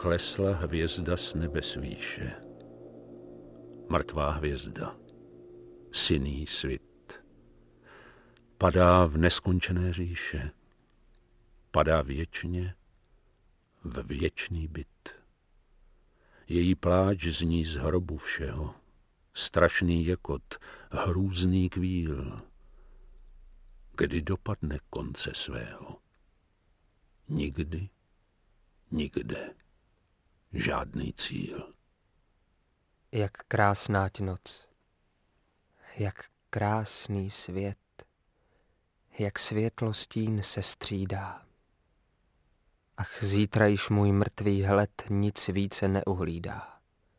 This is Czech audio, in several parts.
Klesla hvězda z nebes výše. Mrtvá hvězda. Sinný svit. Padá v neskončené říše. Padá věčně v věčný byt. Její pláč zní z hrobu všeho. Strašný jekot, hrůzný kvíl. Kdy dopadne konce svého? Nikdy, nikde, žádný cíl. Jak krásná noc, jak krásný svět, jak světlo stín se střídá. Ach, zítra již můj mrtvý hled nic více neuhlídá.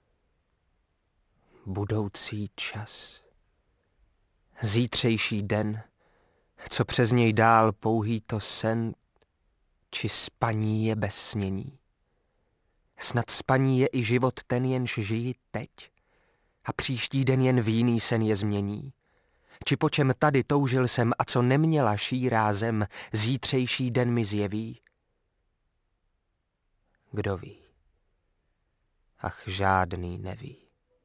Budoucí čas, zítřejší den, co přes něj dál pouhý to sen, či spaní je bez snění. Snad spaní je i život ten, jenž žijí teď, a příští den jen v jiný sen je změní. Či po čem tady toužil jsem a co neměla šírá zem, zítřejší den mi zjeví? Kdo ví? Ach, žádný neví.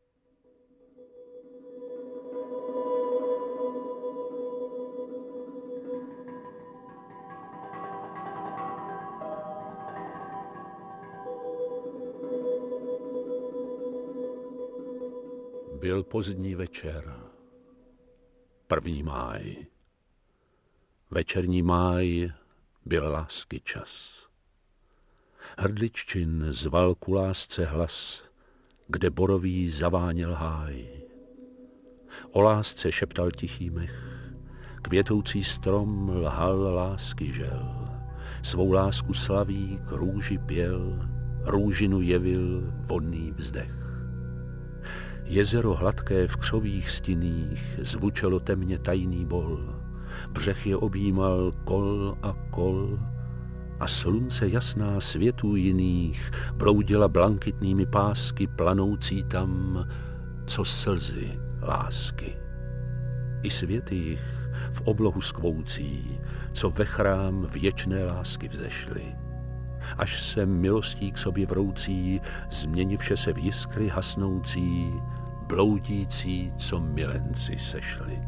Byl pozdní večer. 1. máj. Večerní máj byl lásky čas. Hrdliččin zval ku lásce hlas, kde borový zaváněl háj. O lásce šeptal tichý mech, květoucí strom lhal lásky žel. Svou lásku slaví k růži pěl, růžinu jevil vonný vzdech. Jezero hladké v křových stinných zvučelo temně tajný bol. Břeh je objímal kol a kol a slunce jasná světů jiných bloudila blankitnými pásky planoucí tam, co slzy lásky. I světy jich v oblohu skvoucí, co ve chrám věčné lásky vzešly. Až se milostí k sobě vroucí, změnivše se v jiskry hasnoucí, bloudící, co milenci sešli.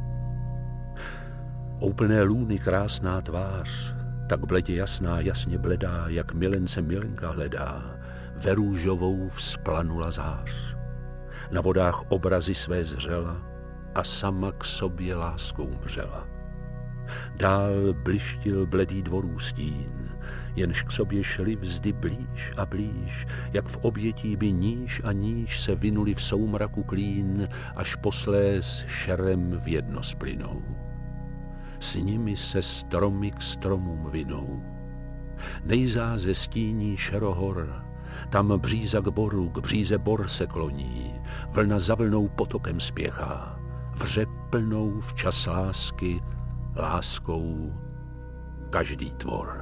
Úplné lůny krásná tvář, tak bledě jasná, jasně bledá, jak milence milenka hledá, ve růžovou vzplanula zář. Na vodách obrazy své zřela a sama k sobě láskou mřela. Dál blištil bledý dvorů stín, jenž k sobě šli vzdy blíž a blíž, jak v obětí by níž a níž se vinuli v soumraku klín, až posléz šerem v jedno splynou. S nimi se stromy k stromům vinou. Nejzáze stíní šerohor, tam bříza k boru, k bříze bor se kloní, vlna za vlnou potokem spěchá, vře plnou včas lásky, láskou každý tvor.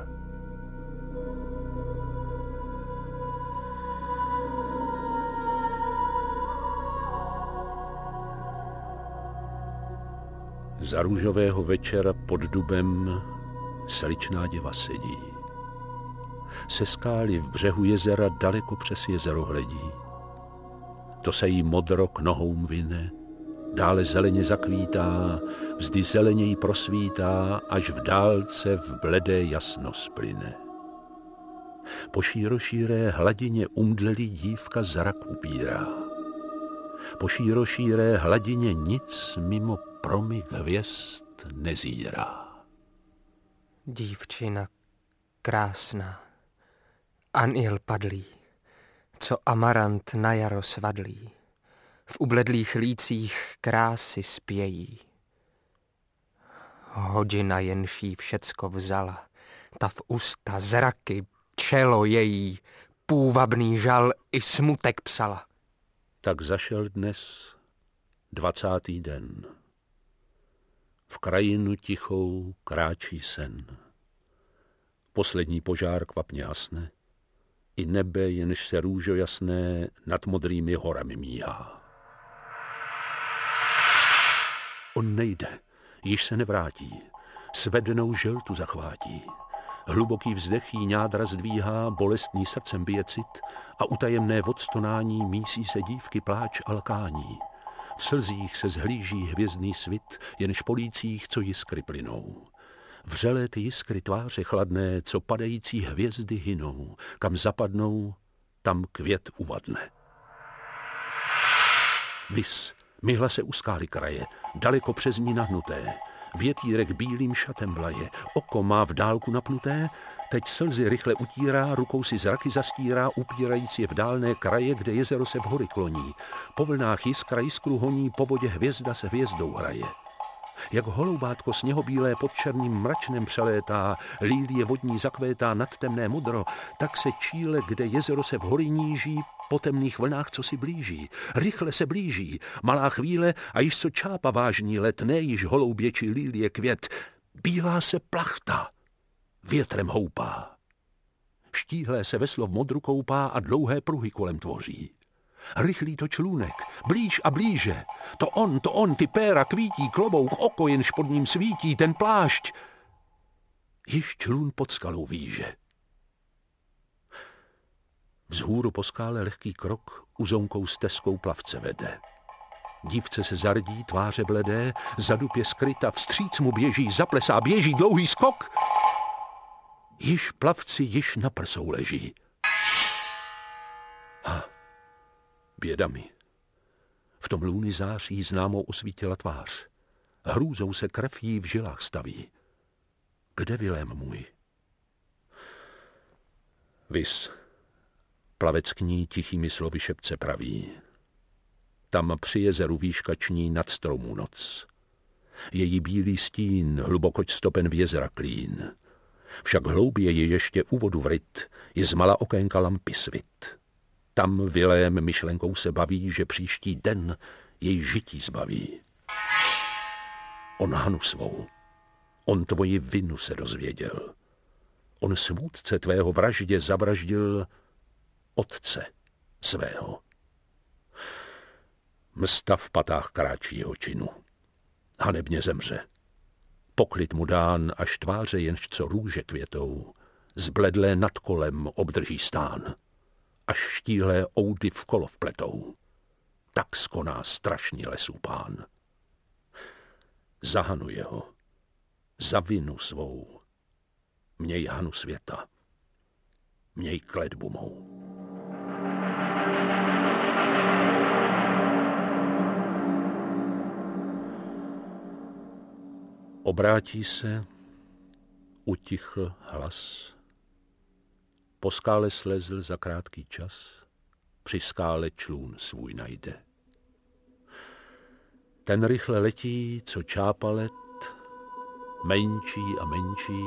Za růžového večera pod dubem sličná děva sedí. Se skály v břehu jezera daleko přes jezero hledí. To se jí modro k nohům vine, dále zeleně zakvítá, vzdy zeleněji prosvítá, až v dálce v bledé jasno splyne. Po šírošíré hladině umdlelý dívka zrak upírá. Po šírošíré hladině nic mimo promyk hvězd nezírá. Dívčina krásná, anjel padlý, co amarant na jaro svadlý, v ubledlých lících krásy spějí. Hodina jenž jí všecko vzala, ta v ústa zraky, čelo její, půvabný žal i smutek psala. Tak zašel dnes 20. den. V krajinu tichou kráčí sen. Poslední požár kvapně hasne, i nebe, jenž se růžo jasné nad modrými horami míhá. On nejde, již se nevrátí, svedenou želtu zachvátí. Hluboký vzdech jí nádra zdvíhá, bolestný srdcem bije cit a utajemné odstonání mísí se dívky pláč a lkání. V slzích se zhlíží hvězdný svit, jen špolících, co jiskry plynou. Vřelé ty jiskry tváře chladné, co padající hvězdy hynou. Kam zapadnou, tam květ uvadne. Vys, myhla se u skály kraje, daleko přes ní nahnuté. Větýrek bílým šatem vlaje, oko má v dálku napnuté, teď slzy rychle utírá, rukou si zraky zastírá, upírajíc je v dálné kraje, kde jezero se v hory kloní. Po vlnách jiskra jiskru honí, po vodě hvězda se hvězdou hraje. Jak holoubátko sněhobílé pod černým mračnem přelétá, lílie vodní zakvétá nad temné modro, tak se číle, kde jezero se v hory níží, po temných vlnách, co si blíží. Rychle se blíží, malá chvíle a již co čápa vážní let, ne již holoubě či lílie květ. Bílá se plachta, větrem houpá. Štíhlé se veslo v modru koupá a dlouhé pruhy kolem tvoří. Rychlý to člunek, blíž a blíže. To on, ty péra kvítí, klobouk, oko jenž pod ním svítí, ten plášť. Již člun pod skalou výže. Vzhůru po skále lehký krok uzonkou stezkou plavce vede. Dívce se zardí, tváře bledé, zadu je skryta, vstříc mu běží, zaplesá, běží, dlouhý skok. Již plavci již na prsou leží. Běda mi. V tom lůny září známou osvítila tvář. Hrůzou se krev jí v žilách staví. Kde Vilém můj? Vys, plavec k ní tichými slovy šepce praví. Tam při jezeru výškační nad stromů noc. Její bílý stín hlubokoť stopen v jezera klín. Však hloubě je ještě u vodu vryt, je z mala okénka lampy svit. Tam Vilém myšlenkou se baví, že příští den jej žití zbaví. On Hanu svou, on tvoji vinu se dozvěděl. On svůdce tvého vraždě zavraždil otce svého. Msta v patách kráčí jeho činu. Hanebně zemře. Poklid mu dán, až tváře jenž co růže květou, zbledlé nad kolem obdrží stán. Až štíhlé oudy v kolo vpletou. Tak skoná strašný lesů pán. Za Hanu jeho, za vinu svou, měj Hanu světa, měj kletbu mou. Obrátí se, utichl hlas. Po skále slezl za krátký čas, při skále člún svůj najde. Ten rychle letí, co čápa let, menší a menší,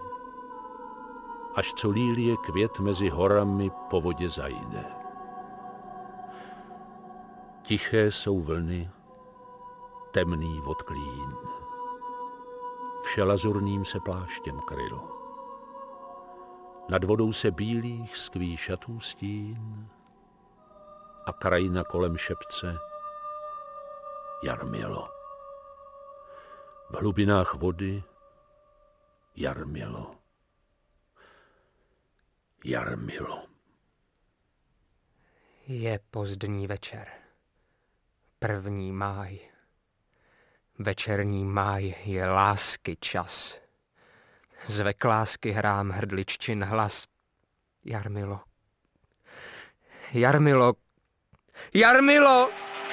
až co lílie květ mezi horami po vodě zajde. Tiché jsou vlny, temný vodklín, vše lazurným se pláštěm krylo. Nad vodou se bílých skví šatů stín a krajina kolem šepce Jarmilo. V hlubinách vody Jarmilo. Jarmilo. Je pozdní večer. 1. máj. Večerní máj je lásky čas. Zvek lásky hrám hrdliččin hlas. Jarmilo. Jarmilo. Jarmilo!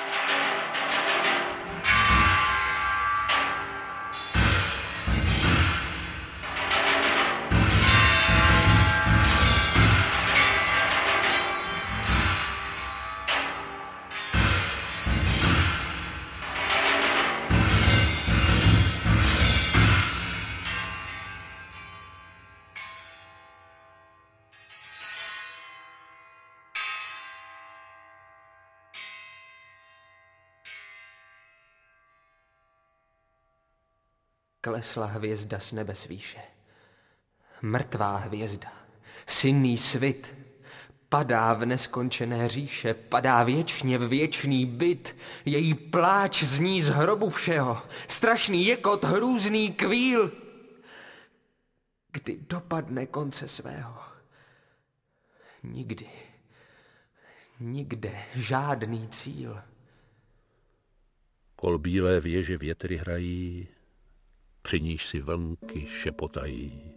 Klesla hvězda z nebe výše. Mrtvá hvězda, synný svit, padá v neskončené říše, padá věčně v věčný byt, její pláč zní z hrobu všeho, strašný jekot, hrůzný kvíl. kdy dopadne konce svého. Nikdy, nikde žádný cíl. Kol bílé věže větry hrají, při níž si vlnky šepotají.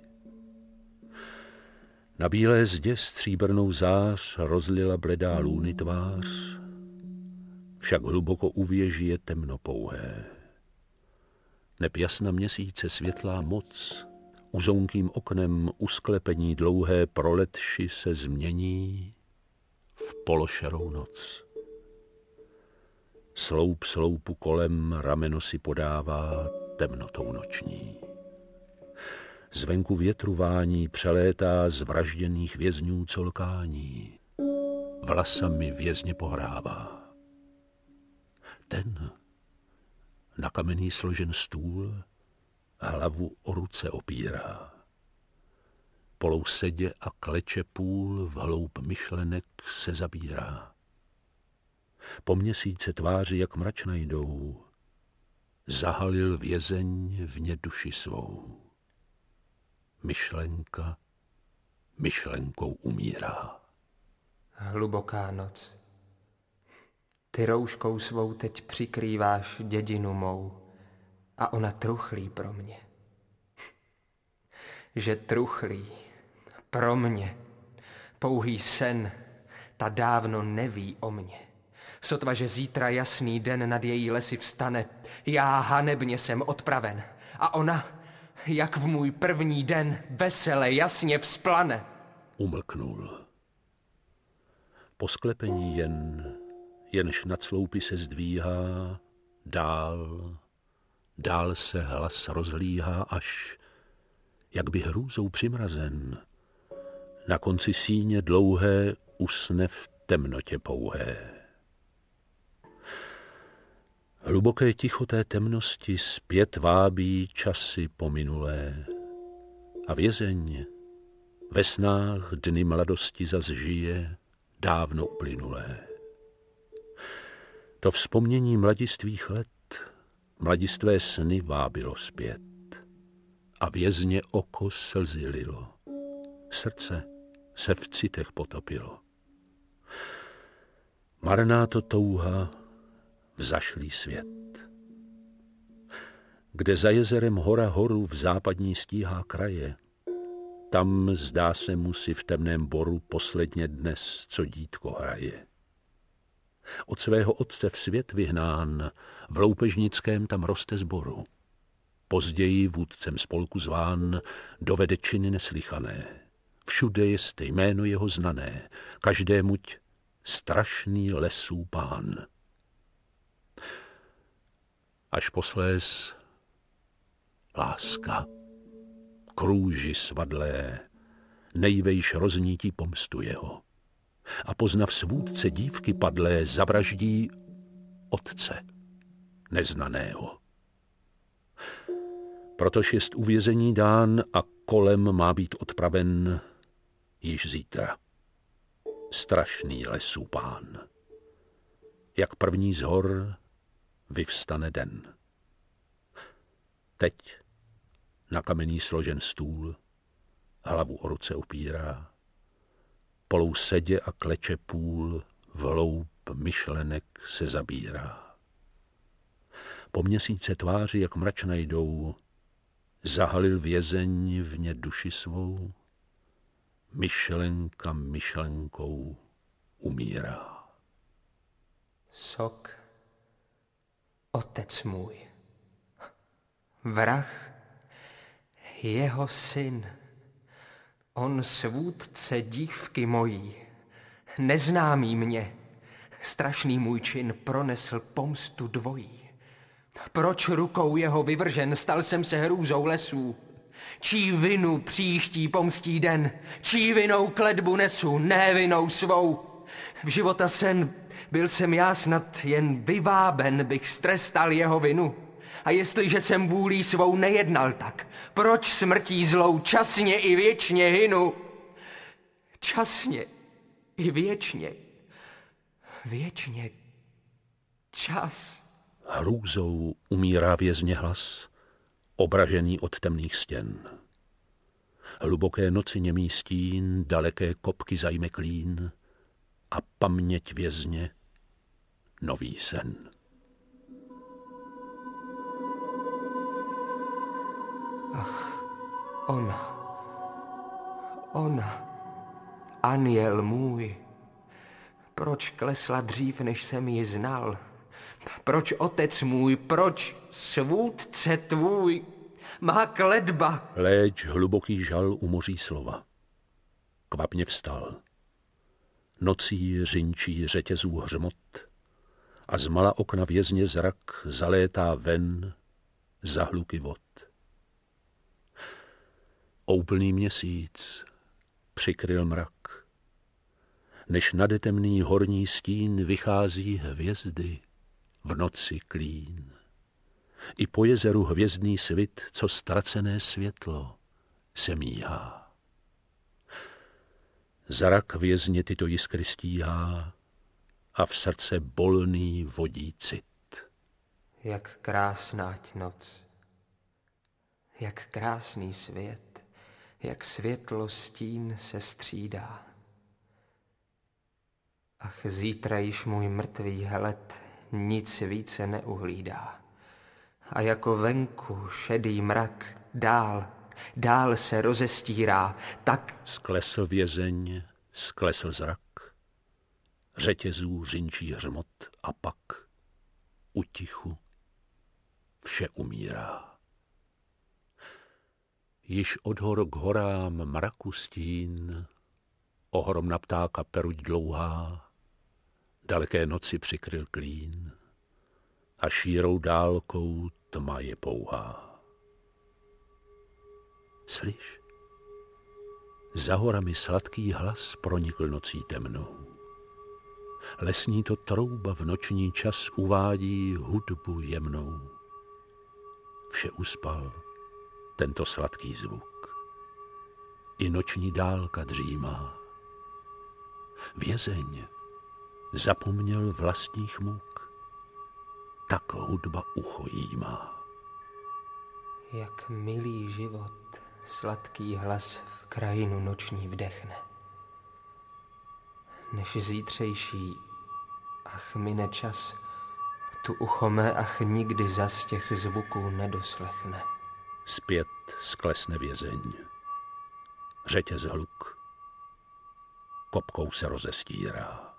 Na bílé zdě stříbrnou zář rozlila bledá lůny tvář, však hluboko u věži je temno pouhé. Neb jasna měsíce světlá moc, uzounkým oknem usklepení dlouhé proletši se změní v pološerou noc. Sloup sloupu kolem rameno si podává temnotou noční. Zvenku větru vání přelétá z vražděných vězňů colkání. Vlasami vězně pohrává. Ten na kamenný složen stůl hlavu o ruce opírá. Polou sedě a kleče půl v hloub myšlenek se zabírá. Po měsíce tváři, jak mračna jdou, zahalil vězeň vně duši svou. Myšlenka myšlenkou umírá. Hluboká noc. Ty rouškou svou teď přikrýváš dědinu mou a ona truchlí pro mě. Že truchlí pro mě, pouhý sen, ta dávno neví o mně. Sotva, že zítra jasný den nad její lesy vstane, já hanebně jsem odpraven a ona, jak v můj první den, vesele jasně vzplane. Umlknul. Po sklepení jenž nad sloupy se zdvíhá, dál se hlas rozlíhá, až, jak by hrůzou přimrazen, na konci síně dlouhé usne v temnotě pouhé. Hluboké ticho té temnosti zpět vábí časy pominulé a vězeň ve snách dny mladosti zas žije dávno uplynulé. To vzpomnění mladistvých let, mladistvé sny vábilo zpět a vězně oko slzy lilo, srdce se v citech potopilo. Marná to touha vzašlý svět. Kde za jezerem hora horu v západní stíhá kraje, tam zdá se mu si v temném boru posledně dnes, co dítko hraje. Od svého otce v svět vyhnán, v loupežnickém tam roste zboru. Později vůdcem spolku zván dovede činy neslychané. Všude jest jméno jeho znané, každémuť strašný lesů pán. Až posléz láska, krůži svadlé, nejvejš roznítí pomstu jeho. A poznav svůdce dívky padlé, zavraždí otce neznaného. Protož jest uvězení dán a kolem má být odpraven již zítra. Strašný lesů pán. Jak první z hor vyvstane den. Teď na kamenný složen stůl hlavu o ruce opírá, polou sedě a kleče půl v hloub myšlenek se zabírá. Po měsíce tváři, jak mračna jdou, zahalil vězeň vně duši svou, myšlenka myšlenkou umírá. Sok, otec můj, vrah, jeho syn, on svůdce dívky mojí, neznámý mě, strašný můj čin pronesl pomstu dvojí. Proč rukou jeho vyvržen stal jsem se hrůzou lesů? Čí vinu příští pomstí den, čí vinou kletbu nesu, ne vinou svou. V života sen byl jsem já snad jen vyváben, bych strestal jeho vinu. A jestliže jsem vůlí svou nejednal tak, proč smrtí zlou časně i věčně hynu? Časně i věčně, věčně čas. Hrůzou umírá vězně hlas, obražený od temných stěn. Hluboké noci němý stín, daleké kopky zajme klín a paměť vězně nový sen. Ach, ona, anjel můj, proč klesla dřív, než jsem ji znal? Proč otec můj, proč svůdce tvůj, má kletba? Léč hluboký žal umoří slova. Kvapně vstal. Nocí řinčí řetězů hřmot a z mala okna vězně zrak zalétá ven za hluky vod. Úplný měsíc přikryl mrak. Než nade temný horní stín vychází hvězdy v noci klín. I po jezeru hvězdný svit, co ztracené světlo, se míhá. Zrak vězně tyto jiskry stíhá a v srdce bolný vodí cit. Jak krásnáť noc, jak krásný svět, jak světlo stín se střídá. Ach, zítra již můj mrtvý helet nic více neuhlídá. A jako venku šedý mrak dál se rozestírá, tak... Sklesl vězeň, sklesl zrak, řetězů řinčí hřmot a pak utichu vše umírá. Již od hor k horám mraku stín, ohromna ptáka peruť dlouhá, daleké noci přikryl klín a šírou dálkou tma je pouhá. Slyš, za horami sladký hlas pronikl nocí temnou. Lesní to trouba v noční čas uvádí hudbu jemnou. Vše uspal tento sladký zvuk. I noční dálka dřímá. Vězeň zapomněl vlastních muk. Tak hudba ucho jí má. Jak milý život sladký hlas v krajinu noční vdechne. Než zítřejší, ach mine čas, tu ucho mé ach nikdy zas těch zvuků nedoslechne. Zpět sklesne vězeň. Řetěz hluk. Kopkou se rozestírá.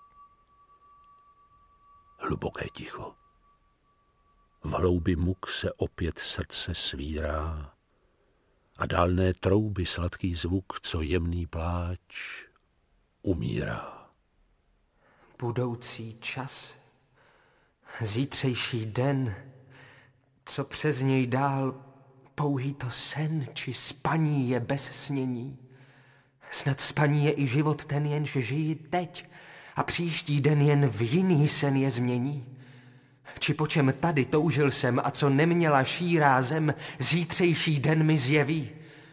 Hluboké ticho. V hloubi muk se opět srdce svírá a dálné trouby sladký zvuk, co jemný pláč, umírá. Budoucí čas, zítřejší den, co přes něj dál, pouhý to sen, či spaní je bez snění. Snad spaní je i život ten, jenž žijí teď, a příští den jen v jiný sen je změní. Či po čem tady toužil jsem a co neměla šírá zem, zítřejší den mi zjeví.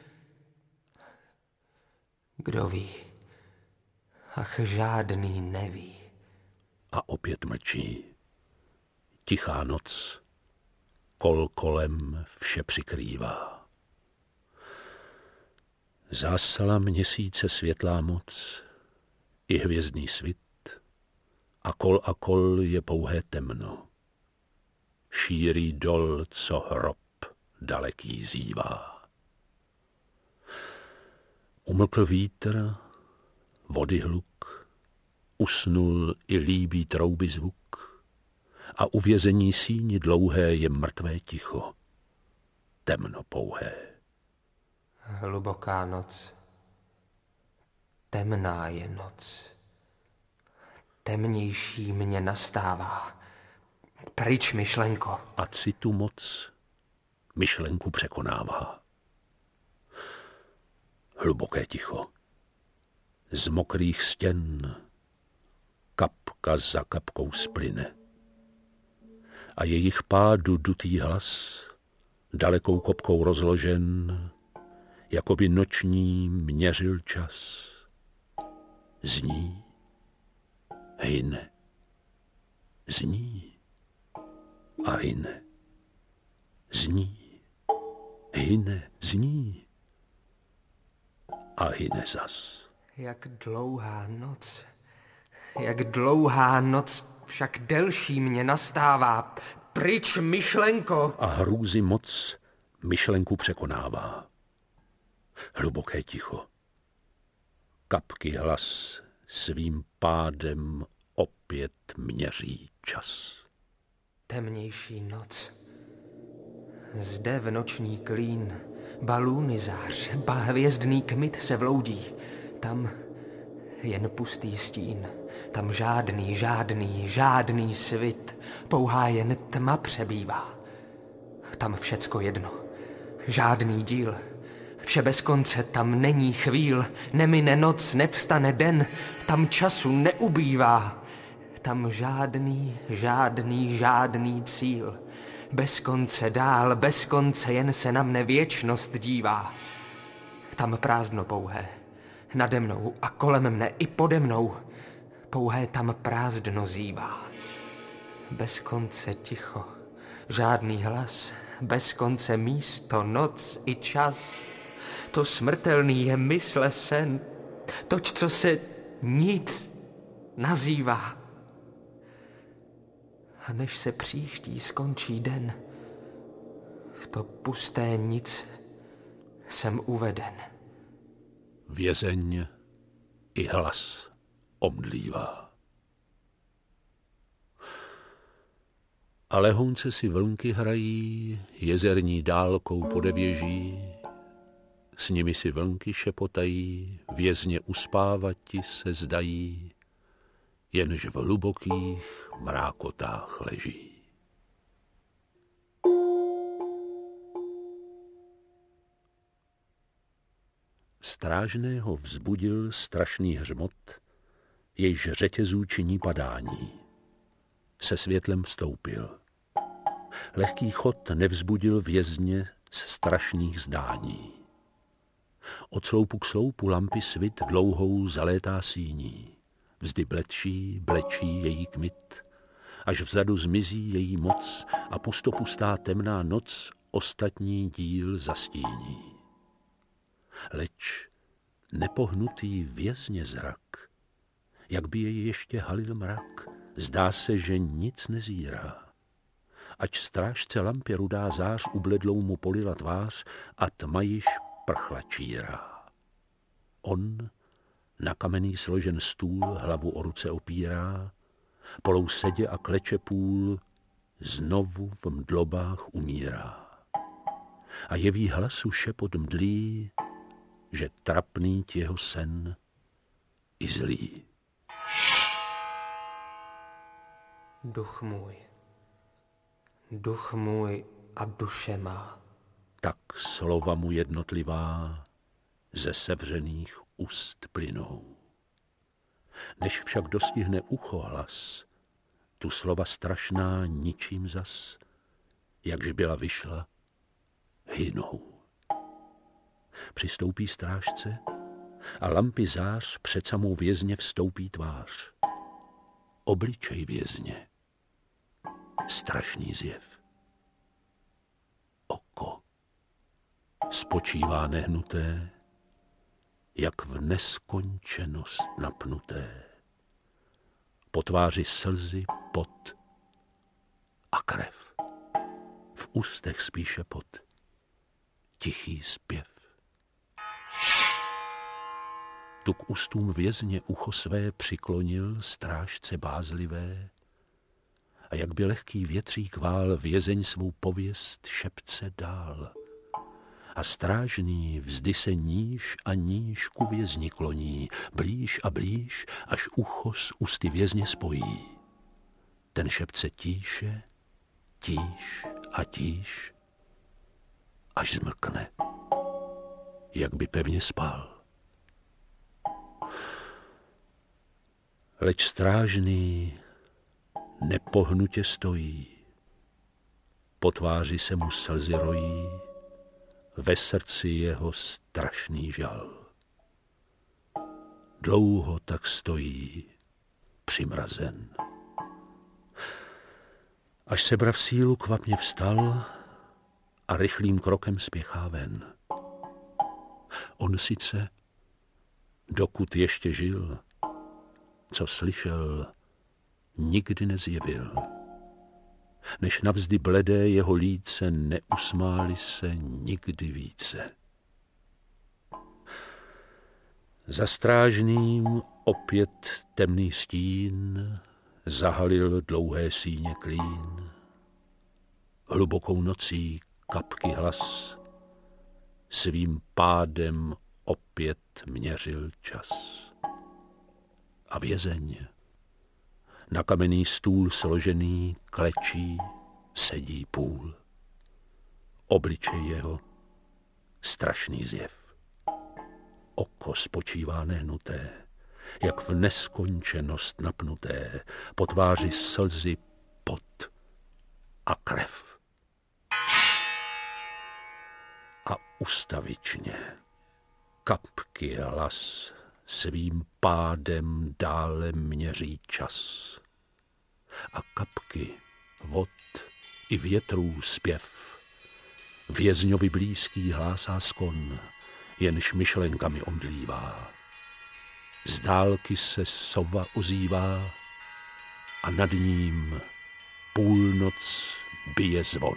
Kdo ví? Ach, žádný neví. A opět mlčí. Tichá noc kol kolem vše přikrývá. Zásala měsíce světlá moc i hvězdný svit a kol je pouhé temno. Šíří dol, co hrob daleký zývá. Umlkl vítr, vody hluk, usnul i líbí trouby zvuk a uvězení síni dlouhé je mrtvé ticho, temno pouhé. Hluboká noc, temná je noc, temnější mě nastává. Pryč, myšlenko. A citu moc myšlenku překonává. Hluboké ticho. Z mokrých stěn kapka za kapkou splyne. A jejich pádu dutý hlas, dalekou kopkou rozložen, jako by noční měřil čas. Zní, hyne, zní a hyne, zní, hyne, zní. a hyne zas. Jak dlouhá noc, však delší mě nastává. Pryč, myšlenko! A hrůzy moc myšlenku překonává. Hluboké ticho. Kapky hlas svým pádem opět měří čas. Temnější noc. Zde v noční klín balúny zář, hvězdný kmit se vloudí. Tam jen pustý stín, tam žádný svit, pouhá jen tma přebývá. Tam všecko jedno, žádný díl, vše bez konce, tam není chvíl, nemine noc, nevstane den, tam času neubývá. Tam žádný cíl. Bez konce dál, bez konce jen se na mne věčnost dívá. Tam prázdno pouhé, nade mnou a kolem mne i pode mnou. Pouhé tam prázdno zývá. Bez konce ticho, žádný hlas, bez konce místo, noc i čas. To smrtelný je mysle sen, toť, co se nic nazývá. A než se příští skončí den, v to pusté nic jsem uveden. Vězeň i hlas omdlívá. A lehounce si vlnky hrají, jezerní dálkou podevěží, s nimi si vlnky šepotají, vězně uspávati se zdají, jenž v hlubokých mrákotách leží. Strážného vzbudil strašný hřmot, jejž řetězů činí padání. Se světlem vstoupil. Lehký chod nevzbudil vězně z strašných zdání. Od sloupu k sloupu lampy svit dlouhou zalétá síní. Vzdy blečí její kmit, až vzadu zmizí její moc a pustopustá temná noc ostatní díl zastíní. Leč nepohnutý vězně zrak, jak by jej ještě halil mrak, zdá se, že nic nezírá. Ač strážce lampě rudá zář ubledlou mu polila tvář a tma již prchla čírá. On na kamenný složen stůl hlavu o ruce opírá, polou sedě a kleče půl znovu v mdlobách umírá. A jeví hlasu šepot mdlý, že trapný jeho sen i zlý. Duch můj a duše má. Tak slova mu jednotlivá ze sevřených úst plynou. Než však dostihne ucho hlas, tu slova strašná ničím zas, jakž byla vyšla, hynou. Přistoupí strážce a lampy zář před samou vězně vstoupí tvář. Obličej vězně, strašný zjev. Oko spočívá nehnuté, jak v neskončenost napnuté. Po tváři slzy, pot a krev. V ústech spíše pot, tichý zpěv. Tu k ústům vězně ucho své přiklonil strážce bázlivé a jak by lehký větřík vál vězeň svou pověst šepce dál. A strážný vzdy se níž a níž ku vězni kloní, blíž a blíž, až ucho s ústy vězně spojí. Ten šepce tíše, tíž a tíž, až zmlkne, jak by pevně spal. Leč strážný nepohnutě stojí, po tváři se mu slzy rojí, ve srdci jeho strašný žal. Dlouho tak stojí přimrazen. Až sebra v sílu kvapně vstal a rychlým krokem spěchá ven. On sice dokud ještě žil, co slyšel, nikdy nezjevil. Než navzdy bledé jeho líce neusmáli se nikdy více. Za strážným opět temný stín zahalil dlouhé síně klín. Hlubokou nocí kapky hlas svým pádem opět měřil čas. A vězeň na kamenný stůl složený klečí sedí půl. Obličej jeho strašný zjev. Oko spočívá nehnuté, jak v neskončenost napnuté, po tváři slzy, pot a krev. A ustavičně kapky hlas svým pádem dále měří čas. A kapky vod i větrů zpěv vězňovi blízký hlásá skon, jenž myšlenkami omdlívá. Z dálky se sova ozývá a nad ním půlnoc bije zvon.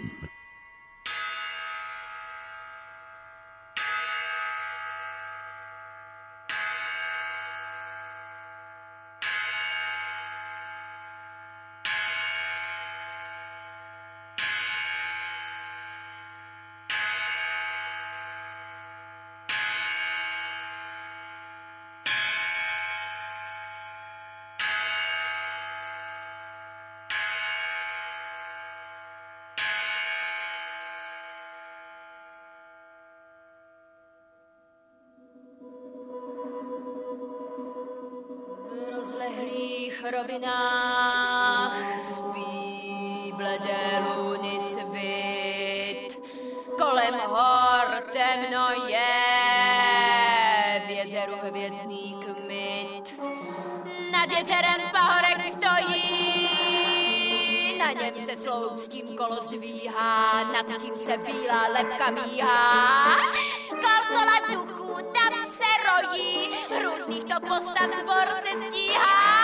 rozlehlých rovinách spí bledé luny svit. Kolem hor temno je, v jezeru hvězdný kmit. Nad jezerem pahorek stojí, na něm se sloupstím kolo zdvíhá, nad tím se bílá lebka míhá. Kolkola duchů tam se rojí, různých to postav sbor se stíhá.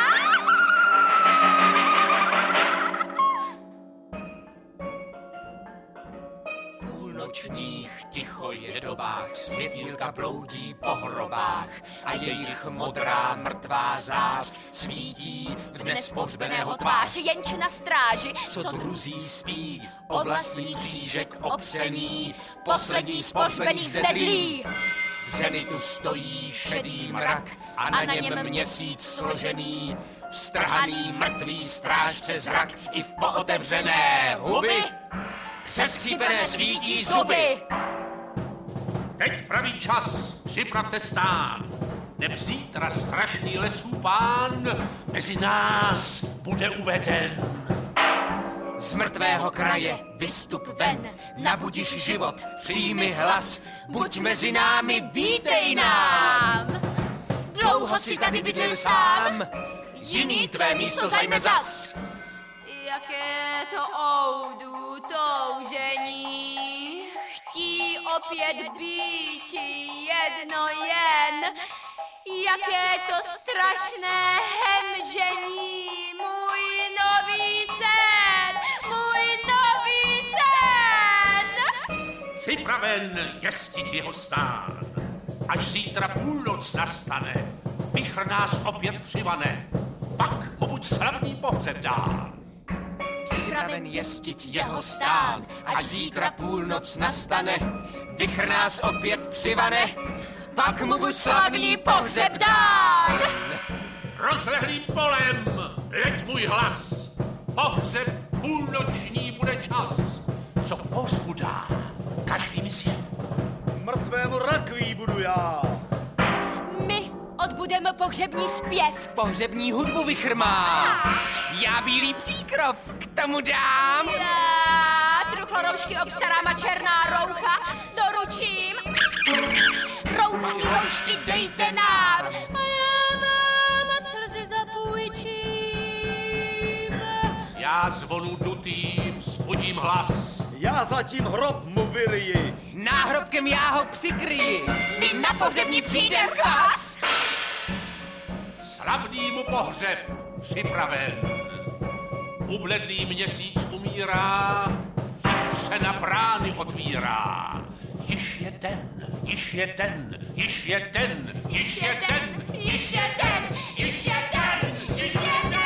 V půlnočních tichojedobách světýlka bloudí po hrobách a jejich modrá mrtvá zář svítí v dnes pohřbeného tvář. Jenč na stráži, Co druzí spí, o vlastní křížek opřený, poslední z pohřbených zvedlí. V zenitu stojí šedý mrak a na něm měsíc složený, vstrhaný mrtvý strážce zrak i v pootevřené huby. Přes skřípené svítí zuby. Teď pravý čas, připravte stán, neb zítra strašný lesů pán mezi nás bude uveden. Z mrtvého kraje vystup ven, nabudiš život, přijmi hlas, buď mezi námi, vítej nám. Dlouho si tady bydlel sám, jiný tvé místo zajme zas. jaké to oudu toužení, chtí opět býti jedno jen, jaké to strašné hemžení, můj nový sen, můj nový sen. Připraven jestit jeho stán, až zítra půlnoc nastane, vichr nás opět přivane, pak mu buď slavný pohřeb dán. Připraven jestit jeho stán, až zítra půlnoc nastane, vichr nás opět přivane, pak mu buď slavný pohřeb dán. Rozlehlým polem leď můj hlas, pohřeb půlnoční bude čas, co pohřbu dá každý mi zjev. Mrtvému rakví budu já. My odbudeme pohřební zpěv. Pohřební hudbu vichr má, já bílý příkrov k tomu dám. Já truchloroušky obstarám a černá roucha doručím. Rouchaný roušky dejte nám a já vám a slzy zapůjčím. Já zvonu dutým vzbudím hlas, Já zatím hrob mu vyryji. Náhrobkem já ho přikryji, my na pohřební přijdem k vás. slavnýmu pohřeb připraven. Ubledlý měsíc umírá, se na brány otvírá. Již je den, již je den, již je den, již je den, již je den, již je den, již je den.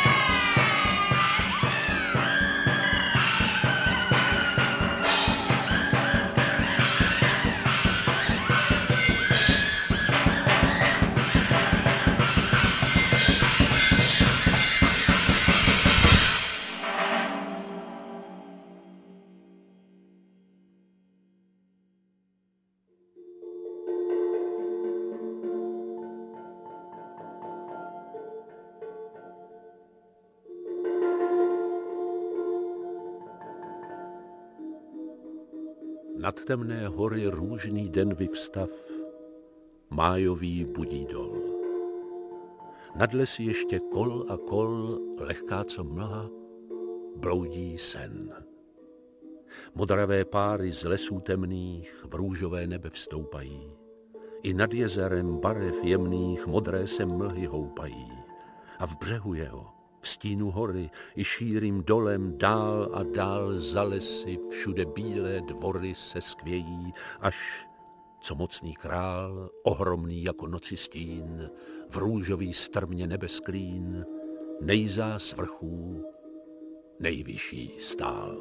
Nad temné hory růžný den vyvstav, májový budí dol. Nad lesy ještě kol a kol, lehká co mlha, bloudí sen. Modravé páry z lesů temných v růžové nebe vstoupají. I nad jezerem barev jemných modré se mlhy houpají. A v břehu jeho, v stínu hory i šírým dolem dál a dál za lesy všude bílé dvory se skvějí, až co mocný král, ohromný jako noci stín, v růžový strmě nebesklín, nejzá z vrchů nejvyšší stál.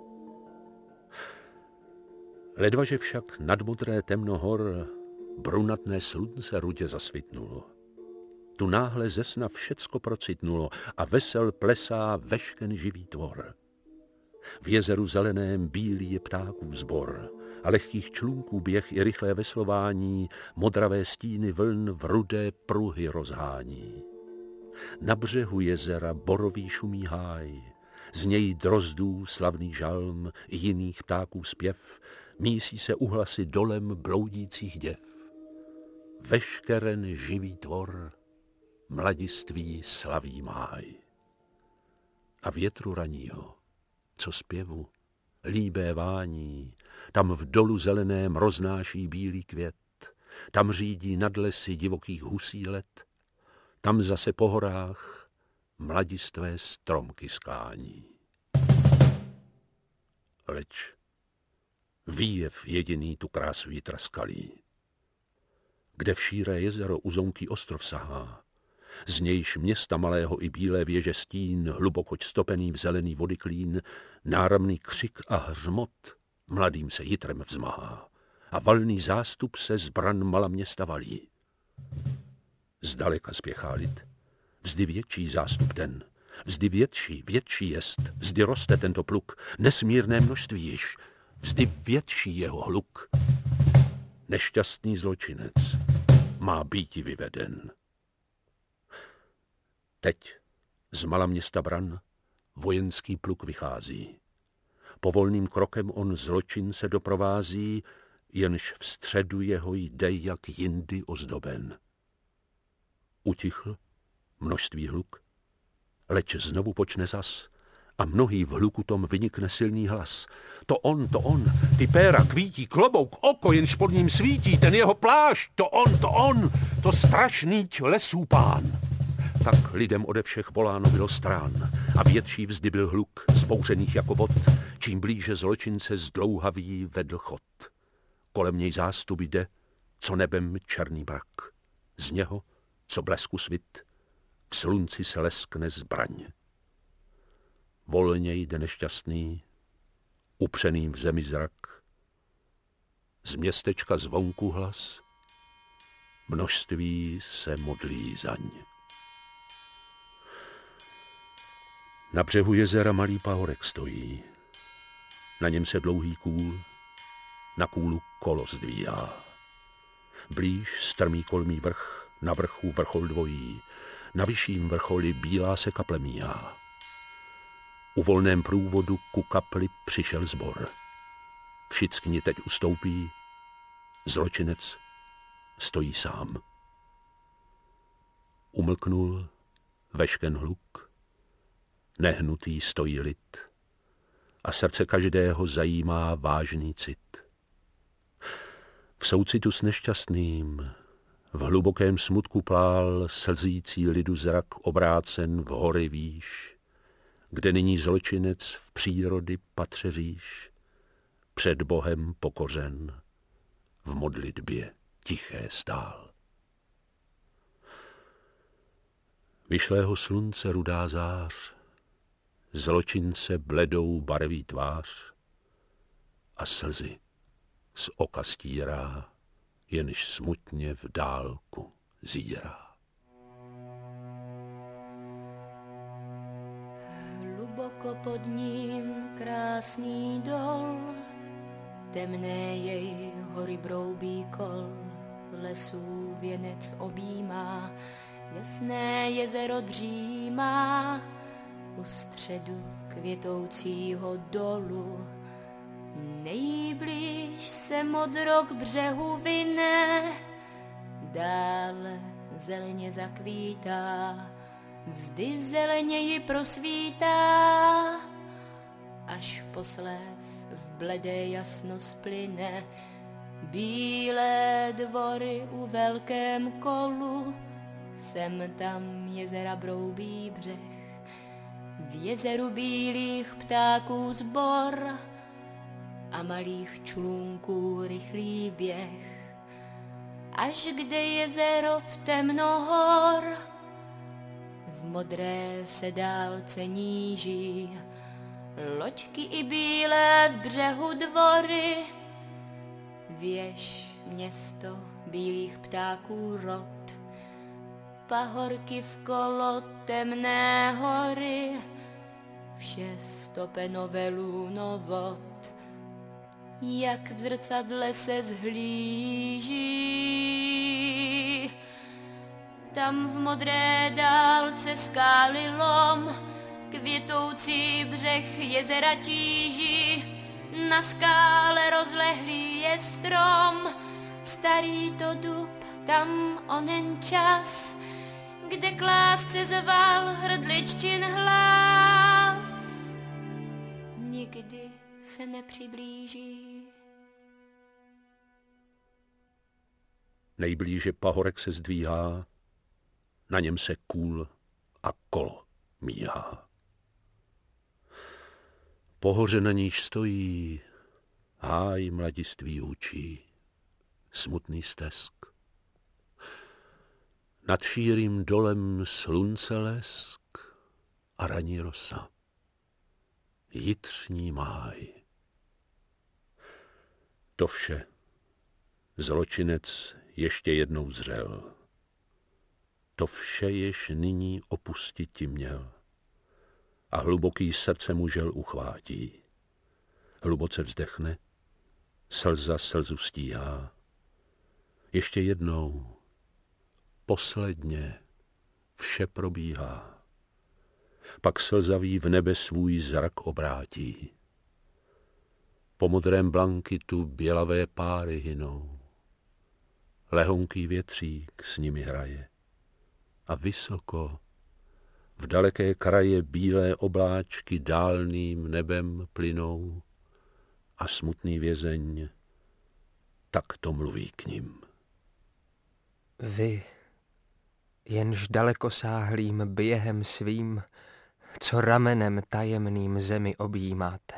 Ledvaže však nad modré temno hor brunatné slunce rudě zasvitnulo. Tu náhle ze sna všecko procitnulo a vesel plesá vešken živý tvor. V jezeru zeleném bílý je ptáků sbor a lehkých člunků běh i rychlé veslování modravé stíny vln v rudé pruhy rozhání. Na břehu jezera borový šumí háj, z něj drozdů slavný žalm i jiných ptáků zpěv, mísí se uhlasy dolem bloudících děv. Veškeren živý tvor mladiství slaví máj. A větru raního, co zpěvu, líbé vání, tam v dolu zeleném roznáší bílý květ, tam řídí nad lesy divokých husí let, tam zase po horách mladistvé stromky skání. Leč výjev jediný tu krásu jí traskalí, kde v šíré jezero uzonký ostrov sahá, z nějž města malého i bílé věže stín, hlubokoť stopený v zelený vody klín, náramný křik a hřmot mladým se jitrem vzmahá a valný zástup se z bran mala města valí. Zdaleka spěchá lid, vzdy větší zástup ten, vzdy větší jest, vzdy roste tento pluk, nesmírné množství již, vzdy větší jeho hluk. Nešťastný zločinec má býti vyveden. Teď z mala města bran vojenský pluk vychází. Povolným krokem on zločince doprovází, jenž v středu jeho jde jak jindy ozdoben. Utichl množství hluk, leč znovu počne zas a mnohý v hluku tom vynikne silný hlas. To on, ty péra, kvítí, klobouk, oko, jenž pod ním svítí, ten jeho plášť, to on, to strašný lesů pán. Tak lidem ode všech voláno bylo strán a větší vzdy byl hluk, zbouřených jako vod, čím blíže zločince zdlouhavý vedl chod. Kolem něj zástup jde, co nebem černý mrak. Z něho, co blesku svit, v slunci se leskne zbraň. Volně jde nešťastný, upřeným v zemi zrak. Z městečka zvonku hlas, množství se modlí zaň. Na břehu jezera malý pahorek stojí, na něm se dlouhý kůl, na kůlu kolo zdvíhá. Blíž strmý kolmý vrch, na vrchu vrchol dvojí, na vyšším vrcholi bílá se kaple míhá. U volném průvodu ku kapli přišel zbor. Všichni teď ustoupí, zločinec stojí sám. Umlknul vešken hluk, nehnutý stojí lid a srdce každého zajímá vážný cit. V soucitu s nešťastným V hlubokém smutku plál slzící lidu zrak obrácen v hory výš, kde nyní zločinec v přírody patřeříš, před Bohem pokořen, v modlitbě tiché stál. Vyšlého slunce rudá zář, zločince bledou barví tvář a slzy z oka stírá, jenž smutně v dálku zírá. Hluboko pod ním krásný dol, temné jej hory broubí kol, lesů věnec objímá, jasné jezero dřímá, u středu květoucího dolu. Nejblíž se modro k břehu vyne, dále zeleně zakvítá, vzdy zeleněji prosvítá, až posléz v bledé jasno splyne. Bílé dvory u velkém kolu, sem tam jezera broubí břeh, v jezeru bílých ptáků sbor a malých člunků rychlý běh, až kde jezero v temnohor v modré se dálce níží. Loďky i bílé v břehu dvory, věž město bílých ptáků rod, pahorky vkolo temné hory, vše stopeno velůno vod. Jak v zrcadle se zhlíží, tam v modré dálce skály lom, květoucí břeh jezera tíží, na skále rozlehlý je strom, starý to dub, tam onen čas, kde k lásce zval hrdličtin hlas. Nikdy se nepřiblíží. Nejblíže pahorek se zdvíhá, na něm se kůl a kolo míhá. Pohoře na níž stojí, háj mladiství učí, smutný stesk. Nad šírým dolem slunce lesk a ranní rosa, jitřní máj. To vše zločinec ještě jednou zřel. To vše jež nyní opustiti měl a hluboký srdce mu žel uchvátí. Hluboce vzdechne, slza slzu stíhá. Ještě jednou, posledně, vše probíhá. Pak slzavý v nebe svůj zrak obrátí. Po modrém blankitu bělavé páry hynou. Lehonký větřík s nimi hraje. A vysoko, v daleké kraje bílé obláčky dálným nebem plynou a smutný vězeň tak to mluví k nim. Vy, jenž dalekosáhlým během svým, co ramenem tajemným zemi objímáte.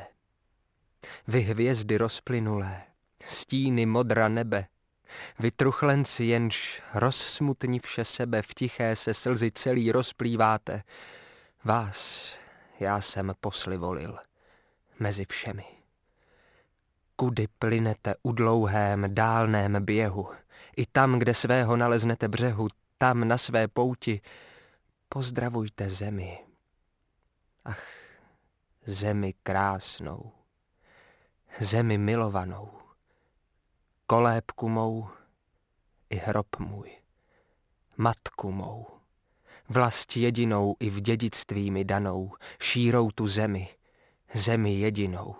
Vy hvězdy rozplynulé, stíny modra nebe, vy truchlenci, jenž rozsmutnivše sebe v tiché se slzy celý rozplýváte, vás já jsem posly volil mezi všemi. Kudy plynete u dlouhém dálném běhu, i tam, kde svého naleznete břehu, tam na své pouti, pozdravujte zemi. Ach, zemi krásnou, zemi milovanou, kolébku mou i hrob můj, matku mou, vlast jedinou i v dědictví mi danou, šírou tu zemi, zemi jedinou.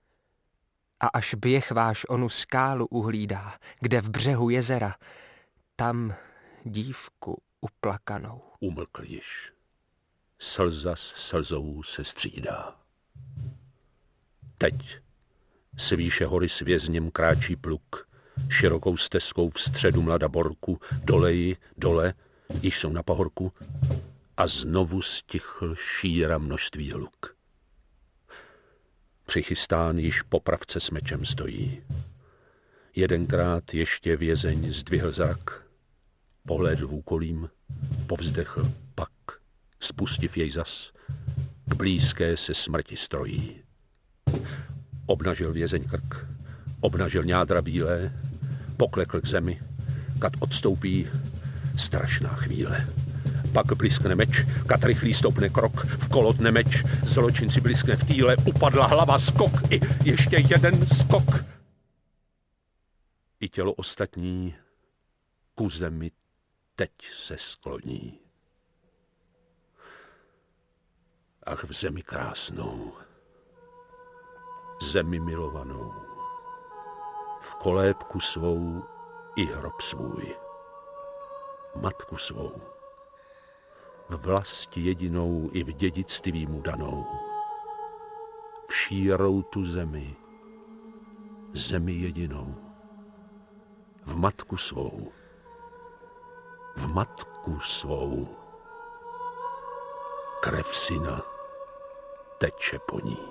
A až běh váš onu skálu uhlídá, kde v břehu jezera, tam dívku uplakanou. Umlkl již. Slza s slzou se střídá. Teď s výše hory s vězněm kráčí pluk, Širokou stezkou v středu Mladaborku, doleji, dole, již jsou na pahorku, a znovu stichl šíra množství hluk. Přichystán již popravce s mečem stojí. Jedenkrát ještě vězeň zdvihl zrak, pohlédl v úkolím, povzdechl, pak, spustiv jej zas, k blízké se smrti strojí. Obnažil vězeň krk, obnažil ňádra bílé, poklekl k zemi, kat odstoupí, strašná chvíle. Pak bliskne meč, kat rychlý stoupne krok, vkolotne meč, zločinci bliskne v týle, upadla hlava, skok i ještě jeden skok. I tělo ostatní ku zemi teď se skloní. Ach, v zemi krásnou, zemi milovanou, v kolébku svou i hrob svůj, matku svou, v vlasti jedinou i v dědictví mu danou, v šírou tu zemi, zemi jedinou, v matku svou, krev syna teče po ní.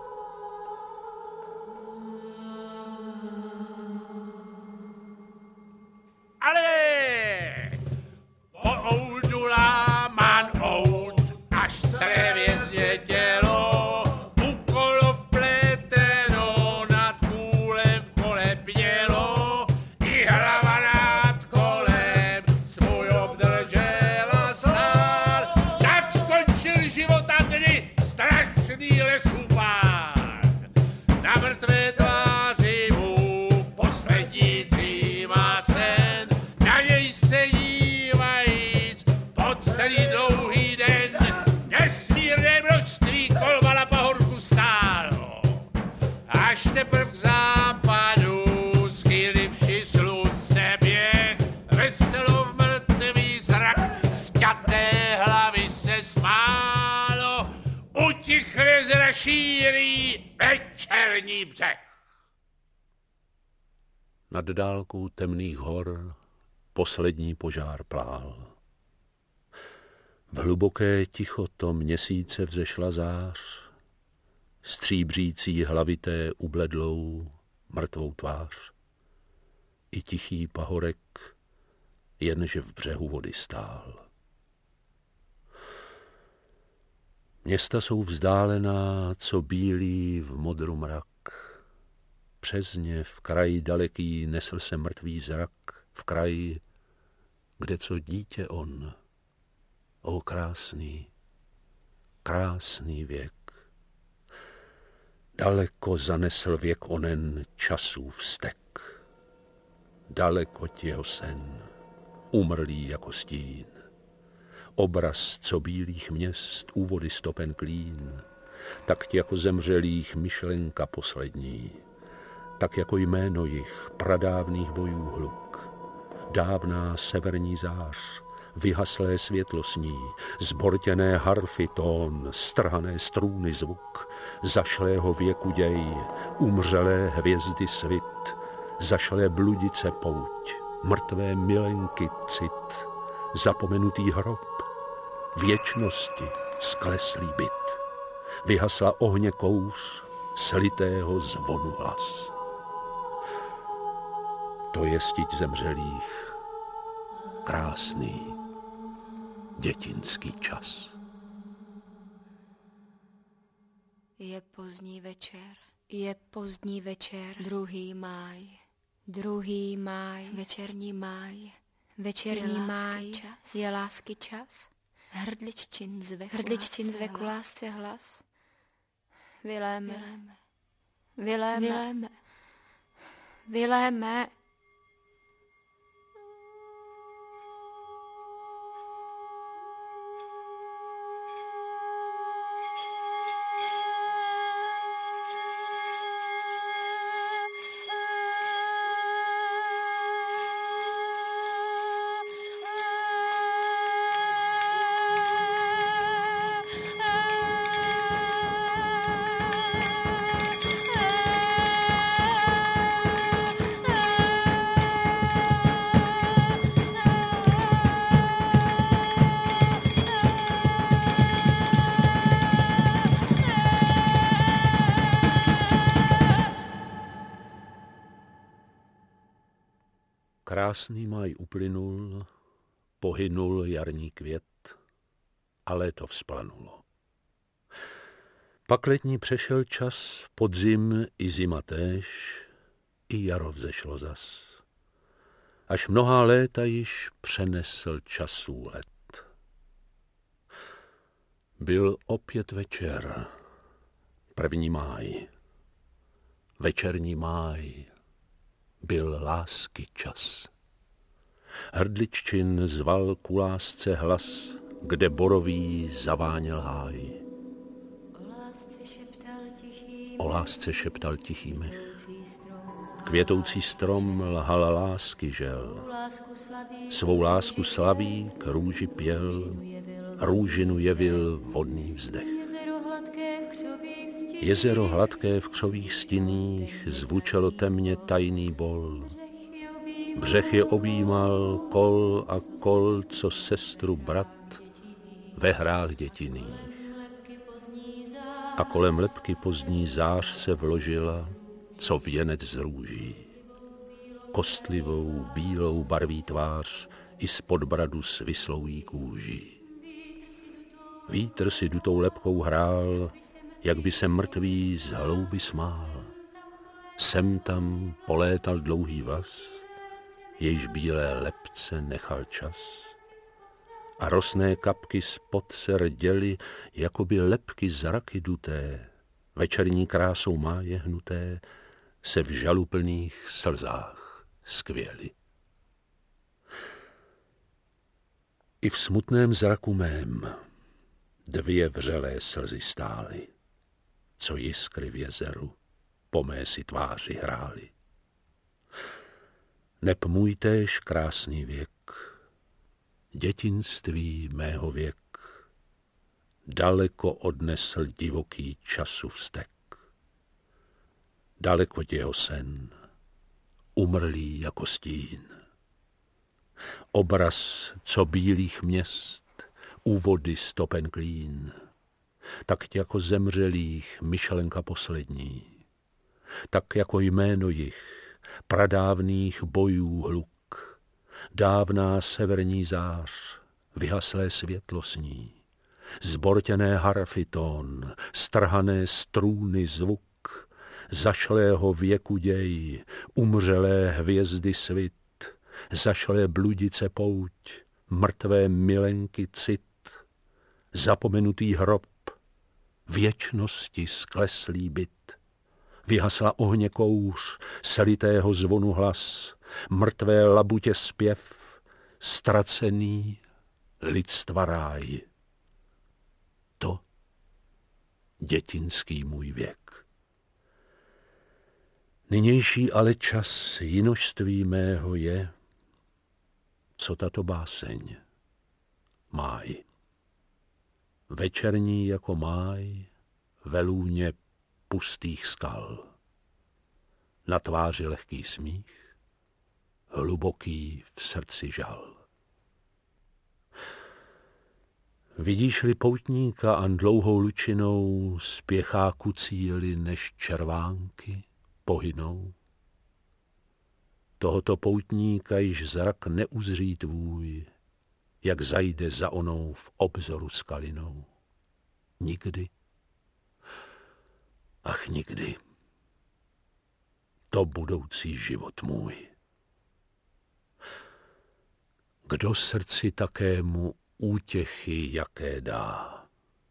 Nad dálkou temných hor poslední požár plál. V hluboké tichoto měsíce vzešla zář, stříbřící hlavité ubledlou mrtvou tvář. I tichý pahorek, jenže v břehu vody stál. Města jsou vzdálená, co bílí v modru mrak. Přes ně v kraji daleký nesl se mrtvý zrak, v kraji, kde co dítě on. O krásný, krásný věk. Daleko zanesl věk onen časův vztek. Daleko těho sen, umrlý jako stín. Obraz, co bílých měst, u vody stopen klín, tak jako zemřelých myšlenka poslední, tak jako jméno jich pradávných bojů hluk. Dávná severní zář, vyhaslé světlo sní, zbortěné harfy tón, strhané strůny zvuk, zašlého věku děj, umřelé hvězdy svit, zašlé bludice pouť, mrtvé milenky cit, zapomenutý hrob, věčnosti skleslý byt, vyhasla ohně kouř, slitého zvonu hlas. To je stiť zemřelých, krásný dětinský čas. Je pozdní večer, 2. máj, večerní máj, je lásky čas. Hrdliččin zve ku lásce hlas. Viléme. Krásný máj uplynul, pohynul jarní květ a léto vzplanulo. Pak letní přešel čas, podzim i zima též, i jaro vzešlo zas. Až mnohá léta již přenesl časů let. Byl opět večer, 1. máj. Večerní máj, byl lásky čas. Hrdliččin zval ku lásce hlas, kde borový zaváněl háj. O lásce šeptal tichý mech. Květoucí strom lhal lásky žel. Svou lásku slaví k růži pěl, růžinu jevil vodný vzdech. Jezero hladké v křových stinných zvučelo temně tajný bol. Břeh je objímal kol a kol, co sestru brat ve hrách dětinných. A kolem lebky pozdní zář se vložila, co věnec z růží. Kostlivou, bílou barví tvář i spod bradu svislou jí kůží. Vítr si dutou lebkou hrál, jak by se mrtvý z hlouby smál. Sem tam polétal dlouhý vlas, jejž bílé lebce nechal čas. A rosné kapky spod se rděly, jako by lebky zraky duté, večerní krásou máje hnuté, se v žaluplných slzách skvěly. I v smutném zraku mém 2 vřelé slzy stály, co jiskry v jezeru po mé si tváři hrály. Neb můj též krásný věk, dětinství mého věk, daleko odnesl divoký času vztek. Daleko jeho sen, umrlý jako stín. Obraz, co bílých měst, u vody stopen klín, tak jako zemřelých myšlenka poslední, tak jako jméno jich, pradávných bojů hluk, dávná severní zář, vyhaslé světlo sní, zbortěné harfy tón, strhané strůny zvuk, zašlého věku děj, umřelé hvězdy svit, zašlé bludice pouť, mrtvé milenky cit, zapomenutý hrob, věčnosti skleslý byt. Vyhasla ohně kouř, selitého zvonu hlas, mrtvé labutě zpěv, ztracený lidstva ráj. To dětinský můj věk. Nynější ale čas jinožství mého je, co tato báseň, máj. Večerní jako máj ve lůně pustých skal. Na tváři lehký smích, hluboký v srdci žal. Vidíš-li poutníka a dlouhou lučinou spěchá ku cíli, než červánky pohynou? Tohoto poutníka již zrak neuzří tvůj, jak zajde za onou v obzoru skalinou. Nikdy, ach nikdy, to budoucí život můj. Kdo srdci takému útěchy jaké dá?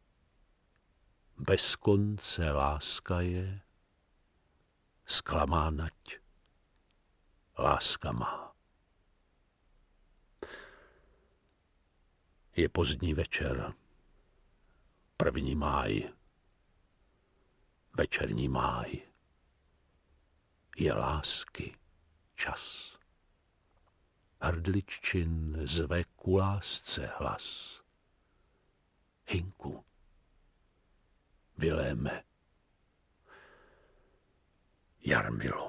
Bez konce láska je, zklamánať láska má. Je pozdní večer, 1. máj, večerní máj, je lásky čas. Hrdliččin zve ku lásce hlas. Hinku, Viléme, Jarmilo.